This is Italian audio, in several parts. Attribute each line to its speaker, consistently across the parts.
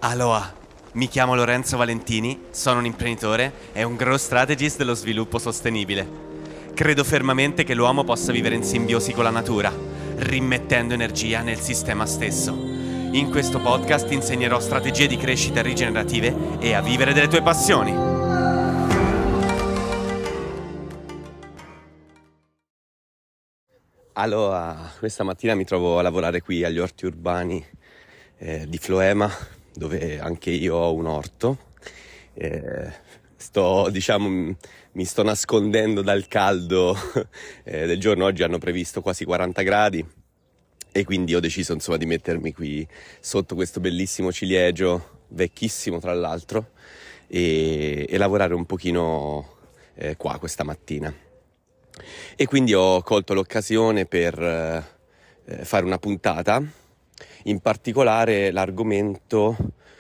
Speaker 1: Aloha, mi chiamo Lorenzo Valentini, sono un imprenditore e un growth strategist dello sviluppo sostenibile. Credo fermamente che l'uomo possa vivere in simbiosi con la natura, rimettendo energia nel sistema stesso. In questo podcast ti insegnerò strategie di crescita rigenerative e a vivere delle tue passioni.
Speaker 2: Allora, questa mattina mi trovo a lavorare qui agli orti urbani di Floema, dove anche io ho un orto. Mi sto nascondendo dal caldo del giorno. Oggi hanno previsto quasi 40 gradi e quindi ho deciso di mettermi qui sotto questo bellissimo ciliegio, vecchissimo tra l'altro, e lavorare un pochino qua questa mattina. E quindi ho colto l'occasione per fare una puntata. In particolare l'argomento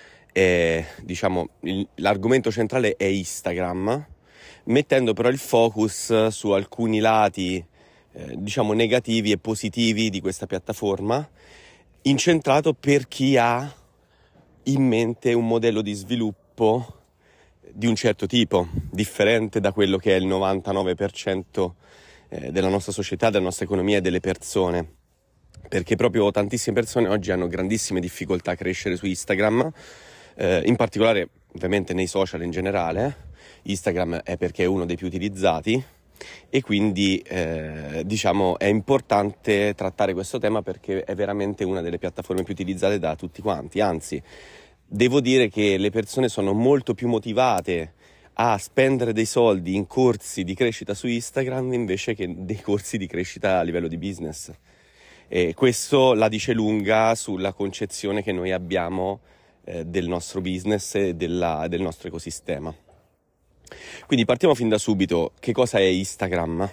Speaker 2: centrale è Instagram, mettendo però il focus su alcuni lati negativi e positivi di questa piattaforma, incentrato per chi ha in mente un modello di sviluppo di un certo tipo, differente da quello che è il 99% della nostra società, della nostra economia e delle persone. Perché proprio tantissime persone oggi hanno grandissime difficoltà a crescere su Instagram, in particolare ovviamente nei social in generale. Instagram è perché è uno dei più utilizzati e quindi è importante trattare questo tema perché è veramente una delle piattaforme più utilizzate da tutti quanti. Anzi, devo dire che le persone sono molto più motivate a spendere dei soldi in corsi di crescita su Instagram invece che dei corsi di crescita a livello di business. E questo la dice lunga sulla concezione che noi abbiamo del nostro business e del nostro ecosistema. Quindi partiamo fin da subito. Che cosa è Instagram?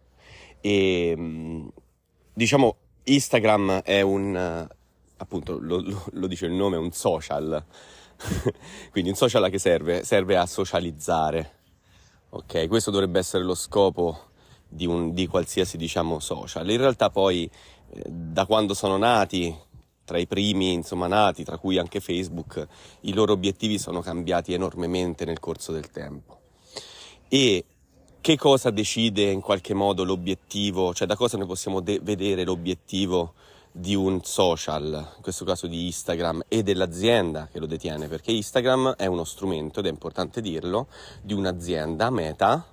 Speaker 2: Instagram è appunto lo dice il nome, è un social. Quindi un social che serve a socializzare. Ok, questo dovrebbe essere lo scopo di qualsiasi social. In realtà poi da quando sono nati, tra i primi nati, tra cui anche Facebook, i loro obiettivi sono cambiati enormemente nel corso del tempo. E che cosa decide in qualche modo l'obiettivo, cioè da cosa noi possiamo vedere l'obiettivo di un social, in questo caso di Instagram, e dell'azienda che lo detiene? Perché Instagram è uno strumento, ed è importante dirlo, di un'azienda, Meta,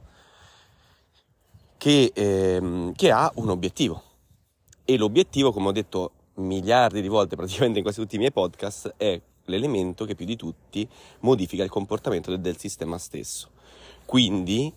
Speaker 2: che ha un obiettivo. E l'obiettivo, come ho detto miliardi di volte praticamente in quasi tutti i miei podcast, è l'elemento che più di tutti modifica il comportamento del sistema stesso. Quindi,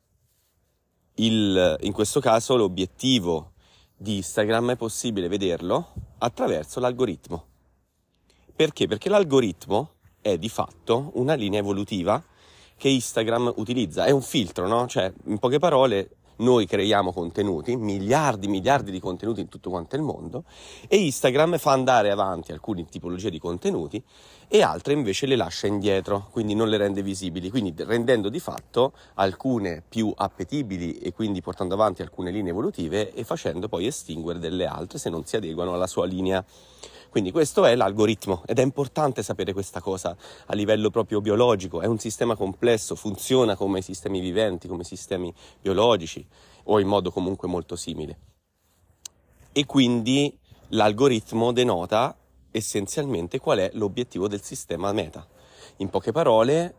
Speaker 2: in questo caso, l'obiettivo di Instagram è possibile vederlo attraverso l'algoritmo. Perché? Perché l'algoritmo è di fatto una linea evolutiva che Instagram utilizza. È un filtro, no? Cioè, in poche parole, noi creiamo contenuti, miliardi di contenuti in tutto quanto il mondo, e Instagram fa andare avanti alcune tipologie di contenuti e altre invece le lascia indietro, quindi non le rende visibili, quindi rendendo di fatto alcune più appetibili e quindi portando avanti alcune linee evolutive e facendo poi estinguere delle altre se non si adeguano alla sua linea. Quindi questo è l'algoritmo, ed è importante sapere questa cosa a livello proprio biologico. È un sistema complesso, funziona come i sistemi viventi, come i sistemi biologici, o in modo comunque molto simile. E quindi l'algoritmo denota essenzialmente qual è l'obiettivo del sistema Meta. In poche parole,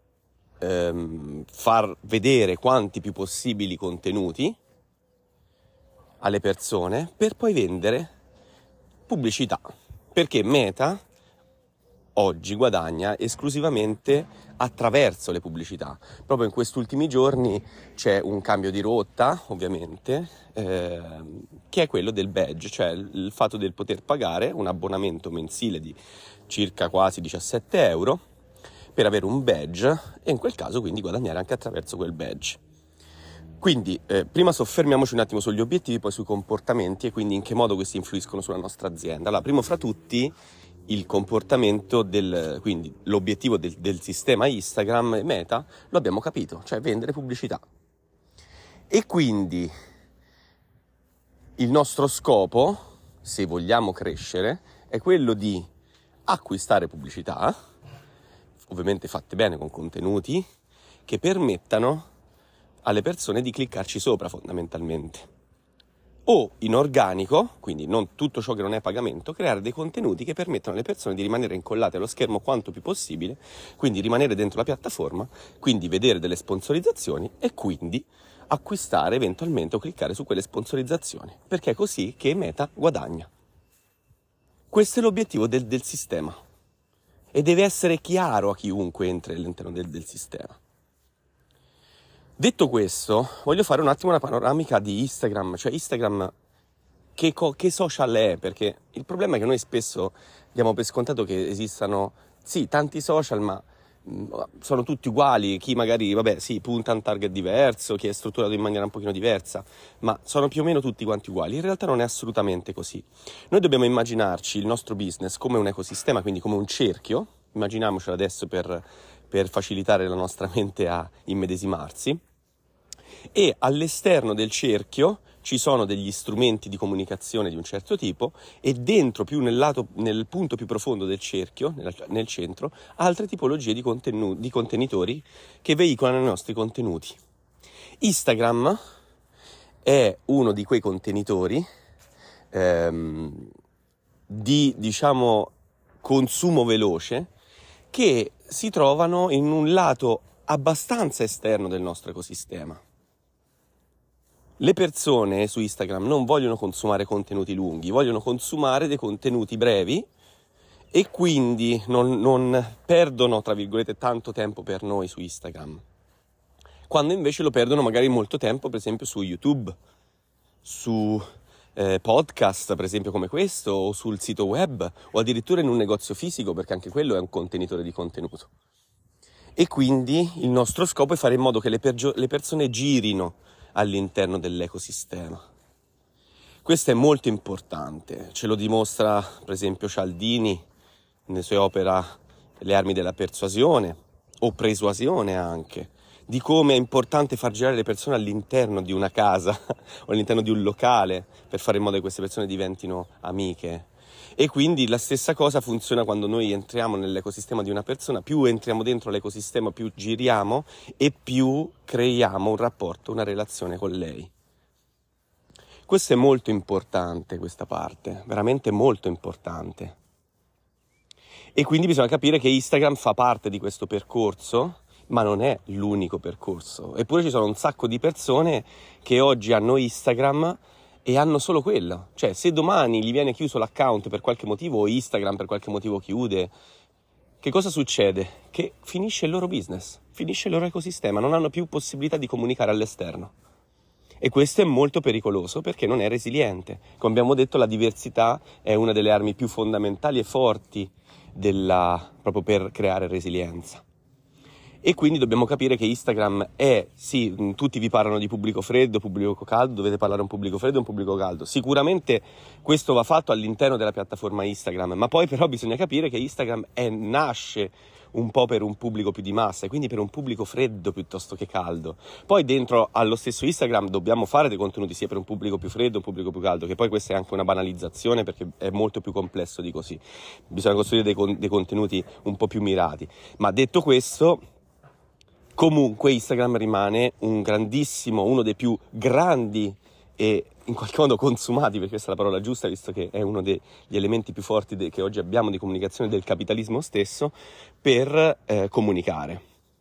Speaker 2: far vedere quanti più possibili contenuti alle persone per poi vendere pubblicità. Perché Meta oggi guadagna esclusivamente attraverso le pubblicità. Proprio in questi ultimi giorni c'è un cambio di rotta, ovviamente, che è quello del badge, cioè il fatto del poter pagare un abbonamento mensile di circa quasi 17 euro per avere un badge e in quel caso quindi guadagnare anche attraverso quel badge. Quindi prima soffermiamoci un attimo sugli obiettivi, poi sui comportamenti e quindi in che modo questi influiscono sulla nostra azienda. Allora, primo fra tutti, il comportamento quindi l'obiettivo del sistema Instagram e Meta lo abbiamo capito, cioè vendere pubblicità. E quindi il nostro scopo, se vogliamo crescere, è quello di acquistare pubblicità ovviamente fatte bene con contenuti che permettano alle persone di cliccarci sopra fondamentalmente. O in organico, quindi non tutto ciò che non è pagamento, creare dei contenuti che permettono alle persone di rimanere incollate allo schermo quanto più possibile, quindi rimanere dentro la piattaforma, quindi vedere delle sponsorizzazioni e quindi acquistare eventualmente o cliccare su quelle sponsorizzazioni, perché è così che Meta guadagna. Questo è l'obiettivo del sistema e deve essere chiaro a chiunque entri all'interno del sistema. Detto questo, voglio fare un attimo una panoramica di Instagram, cioè Instagram che social è, perché il problema è che noi spesso diamo per scontato che esistano, sì, tanti social, ma sono tutti uguali, chi magari, punta a un target diverso, chi è strutturato in maniera un pochino diversa, ma sono più o meno tutti quanti uguali. In realtà non è assolutamente così. Noi dobbiamo immaginarci il nostro business come un ecosistema, quindi come un cerchio, immaginiamocelo adesso per facilitare la nostra mente a immedesimarsi, e all'esterno del cerchio ci sono degli strumenti di comunicazione di un certo tipo e dentro, più nel punto più profondo del cerchio, nel centro, altre tipologie di contenitori che veicolano i nostri contenuti. Instagram è uno di quei contenitori di, consumo veloce che si trovano in un lato abbastanza esterno del nostro ecosistema. Le persone su Instagram non vogliono consumare contenuti lunghi, vogliono consumare dei contenuti brevi e quindi non perdono, tra virgolette, tanto tempo per noi su Instagram, quando invece lo perdono magari molto tempo, per esempio su YouTube, su podcast, per esempio come questo, o sul sito web, o addirittura in un negozio fisico, perché anche quello è un contenitore di contenuto. E quindi il nostro scopo è fare in modo che le persone girino all'interno dell'ecosistema. Questo è molto importante, ce lo dimostra per esempio Cialdini nelle sue opere Le armi della persuasione o persuasione anche, di come è importante far girare le persone all'interno di una casa o all'interno di un locale per fare in modo che queste persone diventino amiche. E quindi la stessa cosa funziona quando noi entriamo nell'ecosistema di una persona, più entriamo dentro l'ecosistema, più giriamo e più creiamo un rapporto, una relazione con lei. Questo è molto importante, questa parte, veramente molto importante. E quindi bisogna capire che Instagram fa parte di questo percorso, ma non è l'unico percorso. Eppure ci sono un sacco di persone che oggi hanno Instagram e hanno solo quello. Cioè, se domani gli viene chiuso l'account per qualche motivo o Instagram per qualche motivo chiude, che cosa succede? Che finisce il loro business, finisce il loro ecosistema, non hanno più possibilità di comunicare all'esterno. E questo è molto pericoloso perché non è resiliente. Come abbiamo detto, la diversità è una delle armi più fondamentali e forti proprio per creare resilienza. E quindi dobbiamo capire che Instagram è, sì, tutti vi parlano di pubblico freddo, pubblico caldo, dovete parlare a un pubblico freddo e un pubblico caldo. Sicuramente questo va fatto all'interno della piattaforma Instagram, ma poi però bisogna capire che Instagram nasce un po' per un pubblico più di massa, e quindi per un pubblico freddo piuttosto che caldo. Poi dentro allo stesso Instagram dobbiamo fare dei contenuti sia per un pubblico più freddo e un pubblico più caldo, che poi questa è anche una banalizzazione perché è molto più complesso di così. Bisogna costruire dei contenuti un po' più mirati. Ma detto questo, comunque Instagram rimane uno dei più grandi e in qualche modo consumati, perché questa è la parola giusta, visto che è uno degli elementi più forti che oggi abbiamo di comunicazione del capitalismo stesso, per comunicare.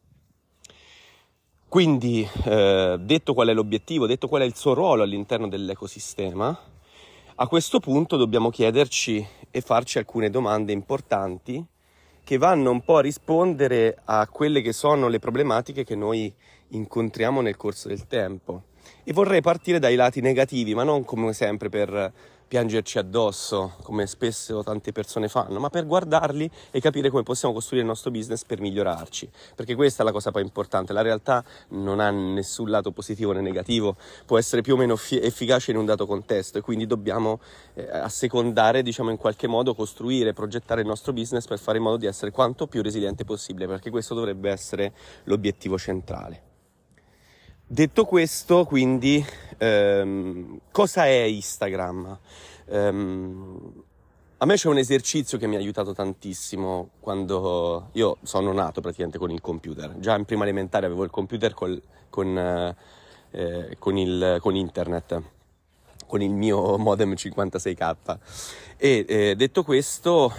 Speaker 2: Quindi, detto qual è l'obiettivo, detto qual è il suo ruolo all'interno dell'ecosistema, a questo punto dobbiamo chiederci e farci alcune domande importanti che vanno un po' a rispondere a quelle che sono le problematiche che noi incontriamo nel corso del tempo. E vorrei partire dai lati negativi, ma non come sempre per piangerci addosso, come spesso tante persone fanno, ma per guardarli e capire come possiamo costruire il nostro business per migliorarci. Perché questa è la cosa poi importante, la realtà non ha nessun lato positivo né negativo, può essere più o meno efficace in un dato contesto e quindi dobbiamo assecondare, in qualche modo costruire, progettare il nostro business per fare in modo di essere quanto più resiliente possibile, perché questo dovrebbe essere l'obiettivo centrale. Detto questo, quindi, cosa è Instagram? A me c'è un esercizio che mi ha aiutato tantissimo quando io sono nato praticamente con il computer. Già in prima elementare avevo il computer con internet, con il mio modem 56K. E detto questo,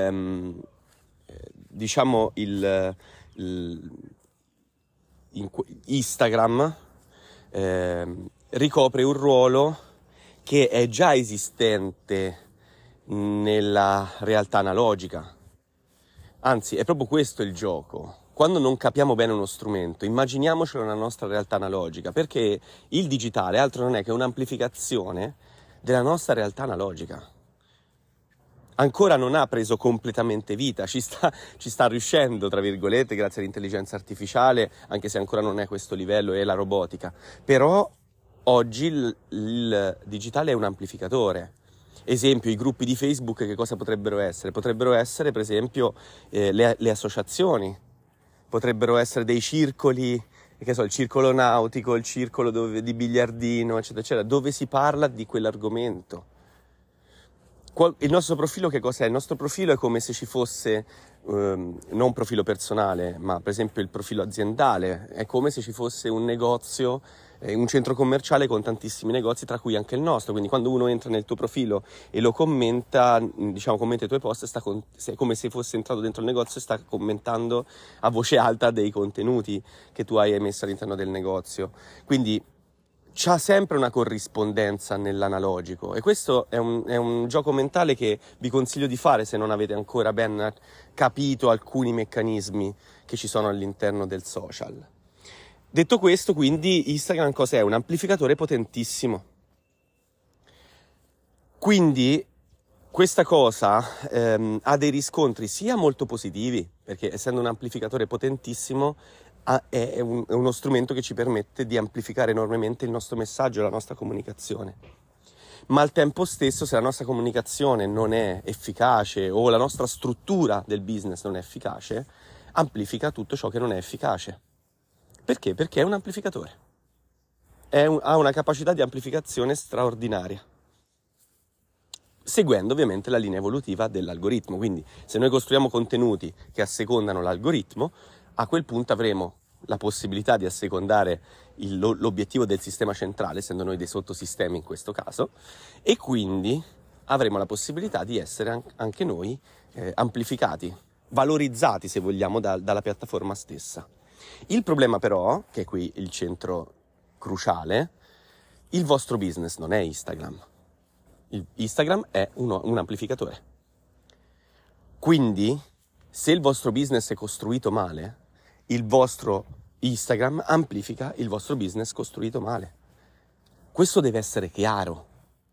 Speaker 2: diciamo Instagram ricopre un ruolo che è già esistente nella realtà analogica. Anzi, è proprio questo il gioco. Quando non capiamo bene uno strumento, immaginiamocelo nella nostra realtà analogica, perché il digitale altro non è che un'amplificazione della nostra realtà analogica. Ancora non ha preso completamente vita, ci sta riuscendo, tra virgolette, grazie all'intelligenza artificiale, anche se ancora non è a questo livello, e la robotica. Però oggi il digitale è un amplificatore. Esempio, i gruppi di Facebook che cosa potrebbero essere? Potrebbero essere, per esempio, le associazioni, potrebbero essere dei circoli, che so, il circolo nautico, il circolo di biliardino, eccetera, eccetera, dove si parla di quell'argomento. Il nostro profilo che cos'è? Il nostro profilo è come se ci fosse, non un profilo personale, ma per esempio il profilo aziendale, è come se ci fosse un negozio, un centro commerciale con tantissimi negozi, tra cui anche il nostro. Quindi quando uno entra nel tuo profilo e lo commenta, diciamo commenta i tuoi post, è come se fosse entrato dentro il negozio e sta commentando a voce alta dei contenuti che tu hai messo all'interno del negozio. Quindi c'ha sempre una corrispondenza nell'analogico, e questo è un gioco mentale che vi consiglio di fare se non avete ancora ben capito alcuni meccanismi che ci sono all'interno del social. Detto questo, quindi, Instagram cos'è? Un amplificatore potentissimo. Quindi questa cosa ha dei riscontri sia molto positivi, perché essendo un amplificatore potentissimo è uno strumento che ci permette di amplificare enormemente il nostro messaggio e la nostra comunicazione. Ma al tempo stesso, se la nostra comunicazione non è efficace o la nostra struttura del business non è efficace, amplifica tutto ciò che non è efficace. Perché? Perché è un amplificatore. Ha una capacità di amplificazione straordinaria, seguendo ovviamente la linea evolutiva dell'algoritmo. Quindi se noi costruiamo contenuti che assecondano l'algoritmo, a quel punto avremo la possibilità di assecondare l'obiettivo del sistema centrale, essendo noi dei sottosistemi in questo caso, e quindi avremo la possibilità di essere anche noi amplificati, valorizzati se vogliamo dalla piattaforma stessa. Il problema però, che è qui il centro cruciale, il vostro business non è Instagram. Instagram è un amplificatore. Quindi, se il vostro business è costruito male, il vostro Instagram amplifica il vostro business costruito male. Questo deve essere chiaro.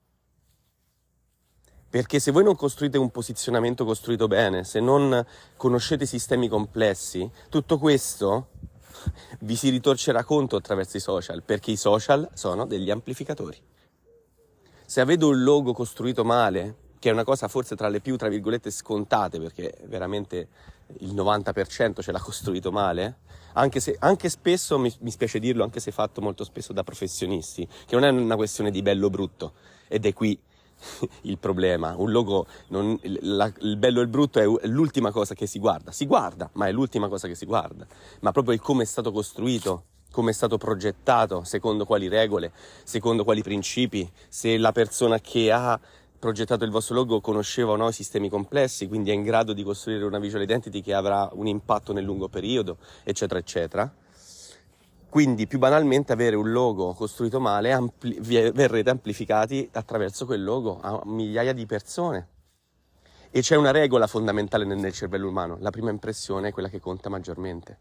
Speaker 2: Perché se voi non costruite un posizionamento costruito bene, se non conoscete sistemi complessi, tutto questo vi si ritorcerà contro attraverso i social, perché i social sono degli amplificatori. Se avete un logo costruito male, che è una cosa forse tra le più, tra virgolette, scontate, perché veramente il 90% ce l'ha costruito male, anche spesso, mi spiace dirlo, anche se fatto molto spesso da professionisti, che non è una questione di bello o brutto, ed è qui il problema. Un logo, il bello e il brutto è l'ultima cosa che si guarda, ma è l'ultima cosa che si guarda, ma proprio il come è stato costruito, come è stato progettato, secondo quali regole, secondo quali principi, se la persona che ha progettato il vostro logo conosceva o no i sistemi complessi, quindi è in grado di costruire una visual identity che avrà un impatto nel lungo periodo, eccetera, eccetera. Quindi, più banalmente, avere un logo costruito male, verrete amplificati attraverso quel logo a migliaia di persone. E c'è una regola fondamentale nel cervello umano: la prima impressione è quella che conta maggiormente.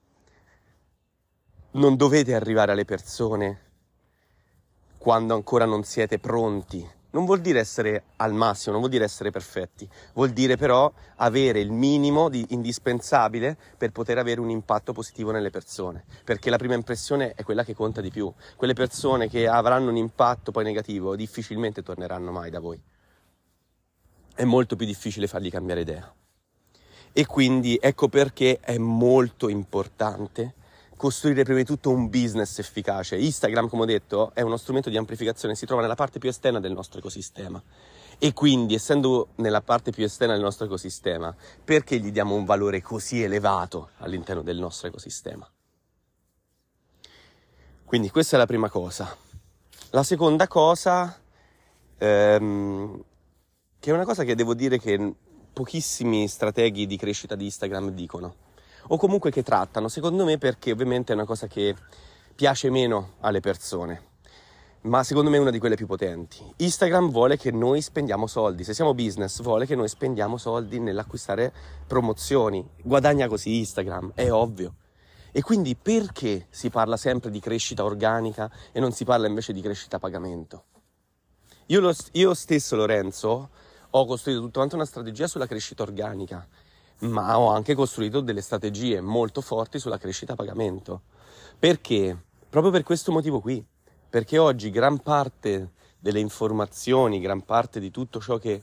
Speaker 2: Non dovete arrivare alle persone quando ancora non siete pronti. Non vuol dire essere al massimo, non vuol dire essere perfetti, vuol dire però avere il minimo di indispensabile per poter avere un impatto positivo nelle persone, perché la prima impressione è quella che conta di più. Quelle persone che avranno un impatto poi negativo difficilmente torneranno mai da voi. È molto più difficile fargli cambiare idea. E quindi ecco perché è molto importante costruire prima di tutto un business efficace. Instagram, come ho detto, è uno strumento di amplificazione, si trova nella parte più esterna del nostro ecosistema E quindi, essendo nella parte più esterna del nostro ecosistema, perché gli diamo un valore così elevato all'interno del nostro ecosistema? Quindi questa è la prima cosa. La seconda cosa, che è una cosa che devo dire che pochissimi strateghi di crescita di Instagram dicono, o comunque che trattano, secondo me, perché ovviamente è una cosa che piace meno alle persone, ma secondo me è una di quelle più potenti. Instagram vuole che noi spendiamo soldi, se siamo business vuole che noi spendiamo soldi nell'acquistare promozioni, guadagna così Instagram, è ovvio. E quindi perché si parla sempre di crescita organica e non si parla invece di crescita a pagamento? Io stesso, Lorenzo, ho costruito tutta quanta una strategia sulla crescita organica, ma ho anche costruito delle strategie molto forti sulla crescita a pagamento. Perché? Proprio per questo motivo qui. Perché oggi gran parte delle informazioni, gran parte di tutto ciò che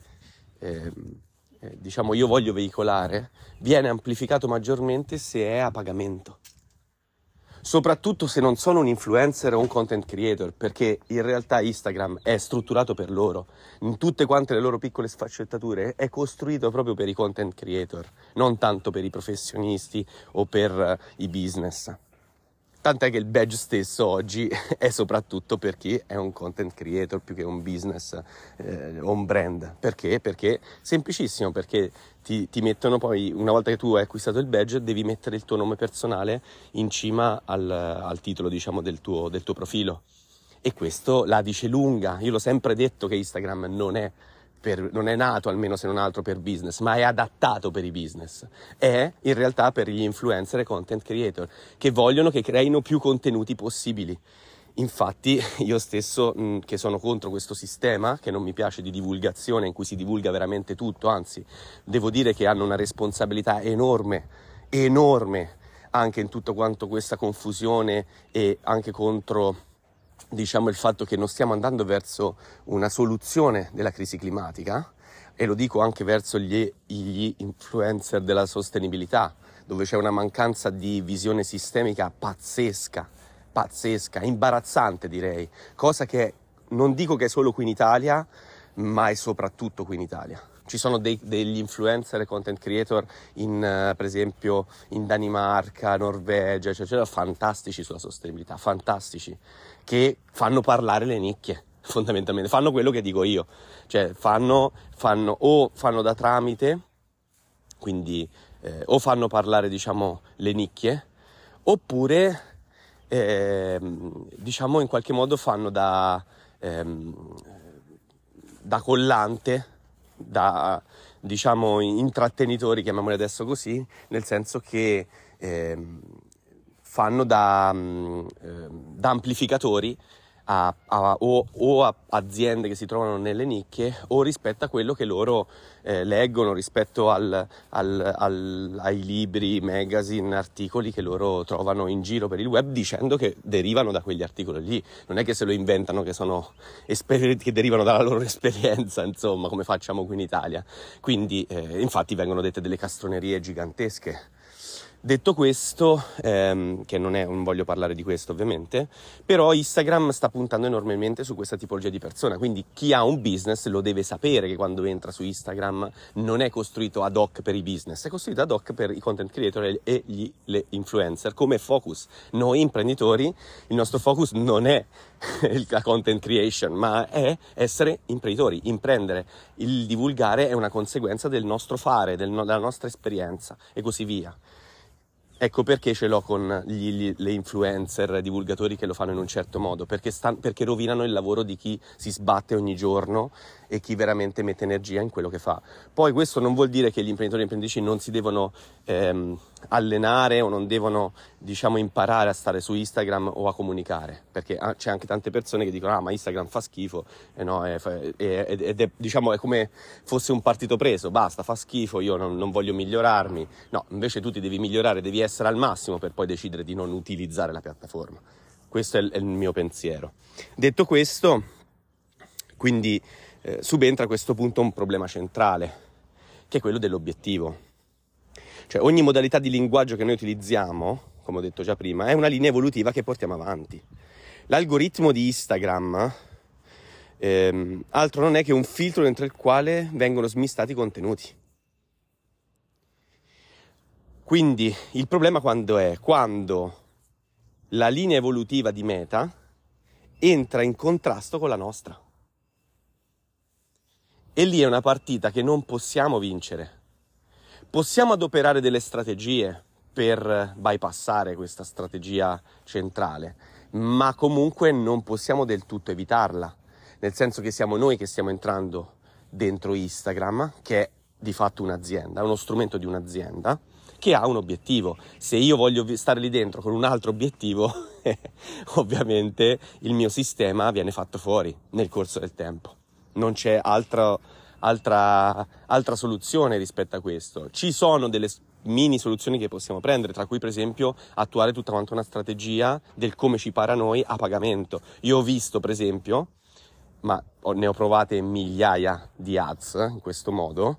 Speaker 2: diciamo io voglio veicolare, viene amplificato maggiormente se è a pagamento. Soprattutto se non sono un influencer o un content creator, perché in realtà Instagram è strutturato per loro. In tutte quante le loro piccole sfaccettature è costruito proprio per i content creator, non tanto per i professionisti o per i business. Tant'è che il badge stesso oggi è soprattutto per chi è un content creator più che un business o un brand. Perché? Perché semplicissimo, perché ti mettono poi, una volta che tu hai acquistato il badge, devi mettere il tuo nome personale in cima al titolo, diciamo, del tuo profilo. E questo la dice lunga. Io l'ho sempre detto che Instagram non è nato, almeno se non altro, per business, ma è adattato per i business. È in realtà per gli influencer e content creator che vogliono che creino più contenuti possibili. Infatti io stesso, che sono contro questo sistema, che non mi piace, di divulgazione in cui si divulga veramente tutto, anzi devo dire che hanno una responsabilità enorme anche in tutto quanto questa confusione e anche contro, diciamo, il fatto che non stiamo andando verso una soluzione della crisi climatica, e lo dico anche verso gli influencer della sostenibilità, dove c'è una mancanza di visione sistemica pazzesca, imbarazzante direi, cosa che non dico che è solo qui in Italia, ma è soprattutto qui in Italia. Ci sono degli influencer e content creator per esempio in Danimarca, Norvegia, eccetera, fantastici sulla sostenibilità, fantastici, che fanno parlare le nicchie, fondamentalmente, fanno quello che dico io, cioè fanno da tramite, quindi o fanno parlare, diciamo, le nicchie, oppure diciamo in qualche modo fanno da collante, da, diciamo, intrattenitori, chiamiamoli adesso così, nel senso che fanno da amplificatori o a aziende che si trovano nelle nicchie, o rispetto a quello che loro leggono, rispetto ai libri, magazine, articoli che loro trovano in giro per il web, dicendo che derivano da quegli articoli lì. Non è che se lo inventano, che sono che derivano dalla loro esperienza, insomma, come facciamo qui in Italia. Quindi infatti vengono dette delle castronerie gigantesche. Detto questo, che non voglio parlare di questo ovviamente, però Instagram sta puntando enormemente su questa tipologia di persona, quindi chi ha un business lo deve sapere che quando entra su Instagram non è costruito ad hoc per i business, è costruito ad hoc per i content creator e le influencer come focus. Noi imprenditori, il nostro focus non è la content creation, ma è essere imprenditori, imprendere. Il divulgare è una conseguenza del nostro fare, della nostra esperienza e così via. Ecco perché ce l'ho con le influencer, divulgatori che lo fanno in un certo modo, perché rovinano il lavoro di chi si sbatte ogni giorno e chi veramente mette energia in quello che fa. Poi questo non vuol dire che gli imprenditori e imprenditrici non si devono allenare o non devono, diciamo, imparare a stare su Instagram o a comunicare, perché c'è anche tante persone che dicono ma Instagram fa schifo, no, ed è, diciamo, è come fosse un partito preso, basta, fa schifo, io non voglio migliorarmi. No, invece tu ti devi migliorare, devi essere al massimo per poi decidere di non utilizzare la piattaforma. Questo è il mio pensiero. Detto questo, quindi subentra a questo punto un problema centrale, che è quello dell'obiettivo. Cioè ogni modalità di linguaggio che noi utilizziamo, come ho detto già prima, è una linea evolutiva che portiamo avanti. L'algoritmo di Instagram altro non è che un filtro dentro il quale vengono smistati i contenuti. Quindi il problema quando è? Quando la linea evolutiva di Meta entra in contrasto con la nostra. E lì è una partita che non possiamo vincere. Possiamo adoperare delle strategie per bypassare questa strategia centrale, ma comunque non possiamo del tutto evitarla, nel senso che siamo noi che stiamo entrando dentro Instagram, che è di fatto un'azienda, uno strumento di un'azienda, che ha un obiettivo. Se io voglio stare lì dentro con un altro obiettivo, ovviamente il mio sistema viene fatto fuori nel corso del tempo. Non c'è altra soluzione rispetto a questo. Ci sono delle mini soluzioni che possiamo prendere, tra cui per esempio attuare tutta quanta una strategia del come ci pare a noi a pagamento. Io ho visto per esempio, ma ne ho provate migliaia di ads in questo modo,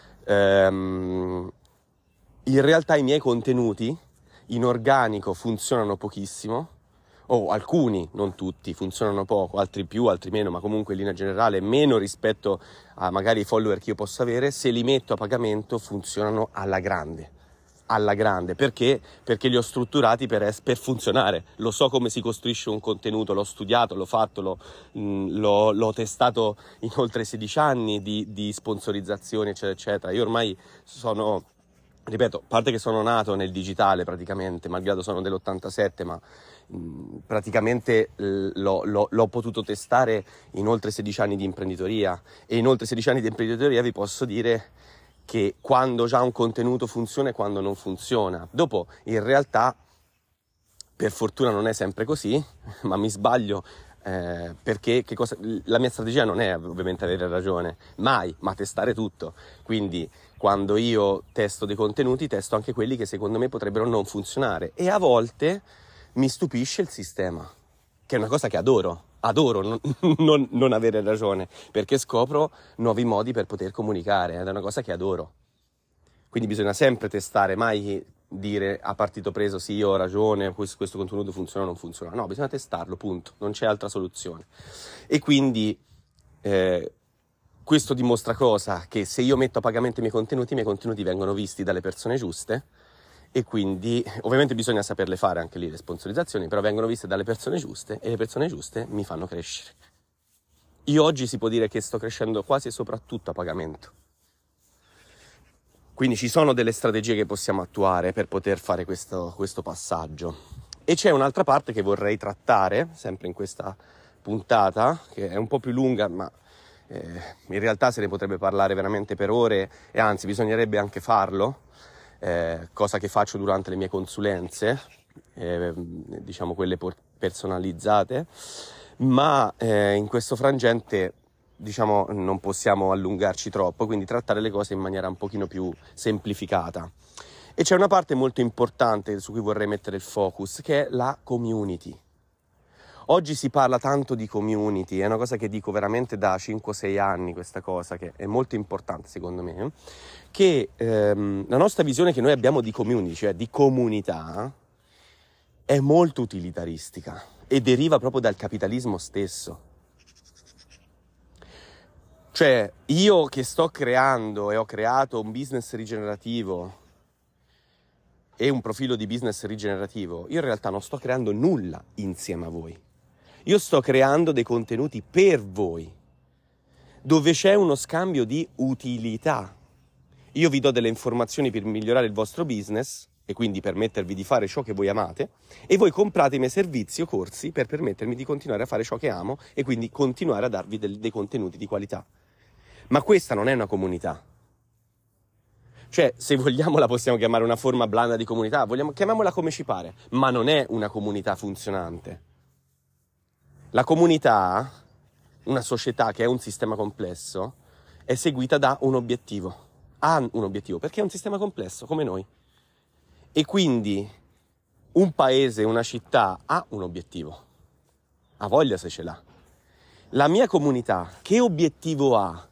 Speaker 2: in realtà i miei contenuti in organico funzionano pochissimo, o alcuni, non tutti, funzionano poco, altri più, altri meno, ma comunque in linea generale meno rispetto a magari i follower che io posso avere. Se li metto a pagamento funzionano alla grande. Perché? Perché li ho strutturati per funzionare. Lo so come si costruisce un contenuto, l'ho studiato, l'ho fatto, l'ho testato in oltre 16 anni di sponsorizzazione, eccetera, eccetera. Io ormai sono... Ripeto, a parte che sono nato nel digitale praticamente, malgrado sono dell'87, ma praticamente l'ho potuto testare in oltre 16 anni di imprenditoria, e in oltre 16 anni di imprenditoria vi posso dire che quando già un contenuto funziona e quando non funziona. Dopo, in realtà, per fortuna non è sempre così, ma mi sbaglio. Perché la mia strategia non è ovviamente avere ragione, mai, ma testare tutto. Quindi quando io testo dei contenuti, testo anche quelli che secondo me potrebbero non funzionare, e a volte mi stupisce il sistema, che è una cosa che adoro non avere ragione, perché scopro nuovi modi per poter comunicare, ed è una cosa che adoro. Quindi bisogna sempre testare, mai dire a partito preso sì, io ho ragione, questo contenuto funziona o non funziona. No, bisogna testarlo, punto, non c'è altra soluzione. E quindi questo dimostra cosa? Che se io metto a pagamento i miei contenuti vengono visti dalle persone giuste, e quindi ovviamente bisogna saperle fare anche lì le sponsorizzazioni, però vengono viste dalle persone giuste, e le persone giuste mi fanno crescere. Io oggi si può dire che sto crescendo quasi e soprattutto a pagamento. Quindi ci sono delle strategie che possiamo attuare per poter fare questo passaggio. E c'è un'altra parte che vorrei trattare, sempre in questa puntata, che è un po' più lunga, ma in realtà se ne potrebbe parlare veramente per ore, e anzi bisognerebbe anche farlo, cosa che faccio durante le mie consulenze, diciamo quelle personalizzate, ma in questo frangente diciamo non possiamo allungarci troppo, quindi trattare le cose in maniera un pochino più semplificata. E c'è una parte molto importante su cui vorrei mettere il focus, che è la community. Oggi si parla tanto di community, è una cosa che dico veramente da 5-6 anni, questa cosa che è molto importante secondo me, che la nostra visione che noi abbiamo di community, cioè di comunità, è molto utilitaristica e deriva proprio dal capitalismo stesso. Cioè, io che sto creando e ho creato un business rigenerativo e un profilo di business rigenerativo, io in realtà non sto creando nulla insieme a voi. Io sto creando dei contenuti per voi, dove c'è uno scambio di utilità. Io vi do delle informazioni per migliorare il vostro business e quindi permettervi di fare ciò che voi amate, e voi comprate i miei servizi o corsi per permettermi di continuare a fare ciò che amo e quindi continuare a darvi dei contenuti di qualità. Ma questa non è una comunità. Cioè, se vogliamo la possiamo chiamare una forma blanda di comunità, chiamiamola come ci pare, ma non è una comunità funzionante. La comunità, una società che è un sistema complesso, è seguita da un obiettivo. Ha un obiettivo, perché è un sistema complesso, come noi. E quindi un paese, una città ha un obiettivo. Ha voglia se ce l'ha. La mia comunità, che obiettivo ha?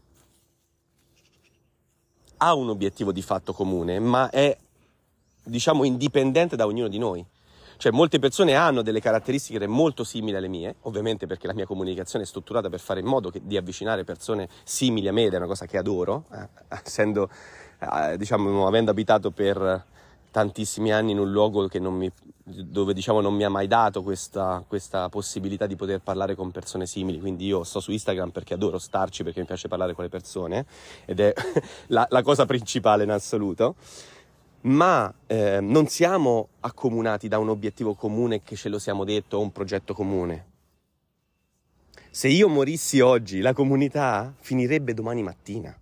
Speaker 2: Ha un obiettivo di fatto comune, ma è, diciamo, indipendente da ognuno di noi. Cioè molte persone hanno delle caratteristiche molto simili alle mie, ovviamente perché la mia comunicazione è strutturata per fare in modo di avvicinare persone simili a me, ed è una cosa che adoro, essendo, diciamo, avendo abitato per tantissimi anni in un luogo dove diciamo non mi ha mai dato questa possibilità di poter parlare con persone simili. Quindi io sto su Instagram perché adoro starci, perché mi piace parlare con le persone, ed è la cosa principale in assoluto. Ma non siamo accomunati da un obiettivo comune che ce lo siamo detto, o un progetto comune. Se io morissi oggi, la comunità finirebbe domani mattina.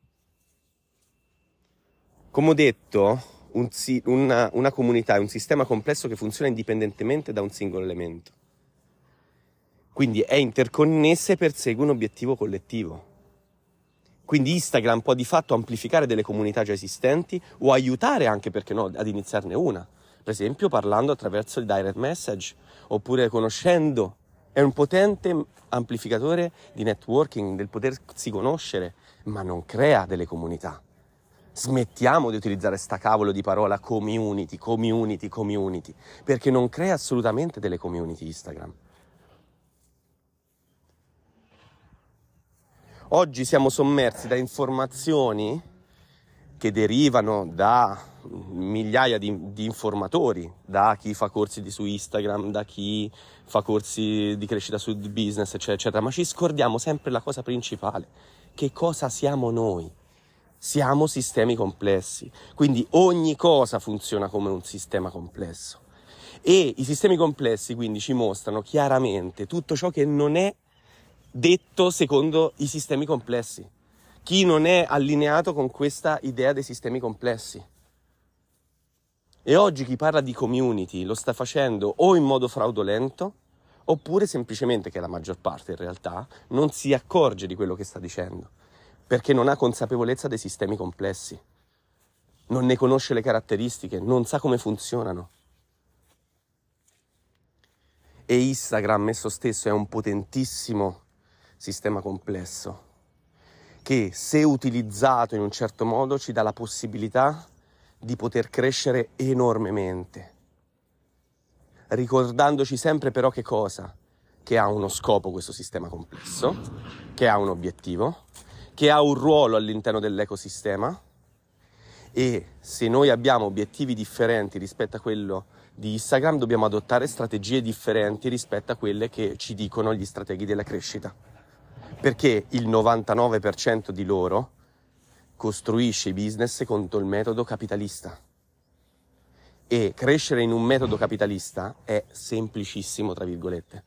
Speaker 2: Come ho detto, una comunità è un sistema complesso che funziona indipendentemente da un singolo elemento. Quindi è interconnessa e persegue un obiettivo collettivo. Quindi Instagram può di fatto amplificare delle comunità già esistenti o aiutare anche, perché no, ad iniziarne una. Per esempio parlando attraverso il direct message, oppure conoscendo. È un potente amplificatore di networking, del potersi conoscere, ma non crea delle comunità. Smettiamo di utilizzare sta cavolo di parola community, perché non crea assolutamente delle community Instagram. Oggi siamo sommersi da informazioni che derivano da migliaia di informatori, da chi fa corsi su Instagram, da chi fa corsi di crescita sul business, eccetera, eccetera, ma ci scordiamo sempre la cosa principale. Che cosa siamo noi? Siamo sistemi complessi, quindi ogni cosa funziona come un sistema complesso. E i sistemi complessi quindi ci mostrano chiaramente tutto ciò che non è detto secondo i sistemi complessi. Chi non è allineato con questa idea dei sistemi complessi. E oggi chi parla di community lo sta facendo o in modo fraudolento, oppure semplicemente, che è la maggior parte in realtà, non si accorge di quello che sta dicendo, perché non ha consapevolezza dei sistemi complessi, non ne conosce le caratteristiche, non sa come funzionano. E Instagram esso stesso è un potentissimo sistema complesso che, se utilizzato in un certo modo, ci dà la possibilità di poter crescere enormemente, ricordandoci sempre però che cosa? Che ha uno scopo questo sistema complesso, che ha un obiettivo, che ha un ruolo all'interno dell'ecosistema, e se noi abbiamo obiettivi differenti rispetto a quello di Instagram, dobbiamo adottare strategie differenti rispetto a quelle che ci dicono gli strateghi della crescita, perché il 99% di loro costruisce i business secondo il metodo capitalista, e crescere in un metodo capitalista è semplicissimo, tra virgolette.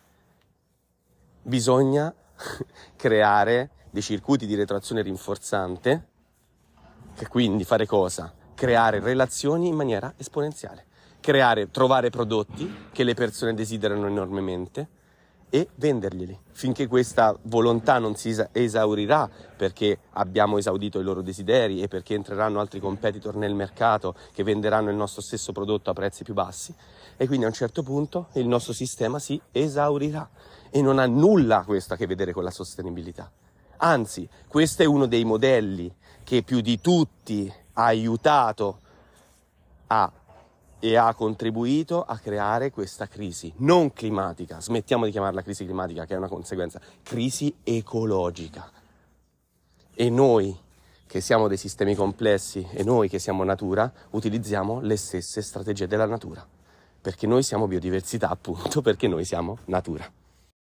Speaker 2: Bisogna creare dei circuiti di retroazione rinforzante, che quindi fare cosa? Creare relazioni in maniera esponenziale, trovare prodotti che le persone desiderano enormemente e venderglieli, finché questa volontà non si esaurirà, perché abbiamo esaudito i loro desideri e perché entreranno altri competitor nel mercato che venderanno il nostro stesso prodotto a prezzi più bassi, e quindi a un certo punto il nostro sistema si esaurirà, e non ha nulla questo a che vedere con la sostenibilità. Anzi, questo è uno dei modelli che più di tutti ha aiutato e ha contribuito a creare questa crisi non climatica. Smettiamo di chiamarla crisi climatica, che è una conseguenza, crisi ecologica. E noi che siamo dei sistemi complessi, e noi che siamo natura, utilizziamo le stesse strategie della natura, perché noi siamo biodiversità, appunto, perché noi siamo natura.